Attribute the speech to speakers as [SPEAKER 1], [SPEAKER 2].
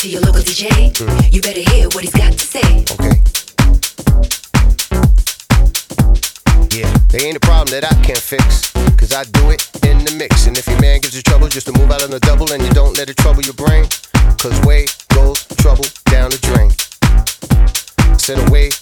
[SPEAKER 1] to your local DJ. You better hear what he's got to say.
[SPEAKER 2] Okay. Yeah, there ain't a problem that I can't fix, cause I do it in the mix. And if your man gives you trouble just to move out on the double, and you don't let it trouble your brain, cause way goes trouble down the drain. Said away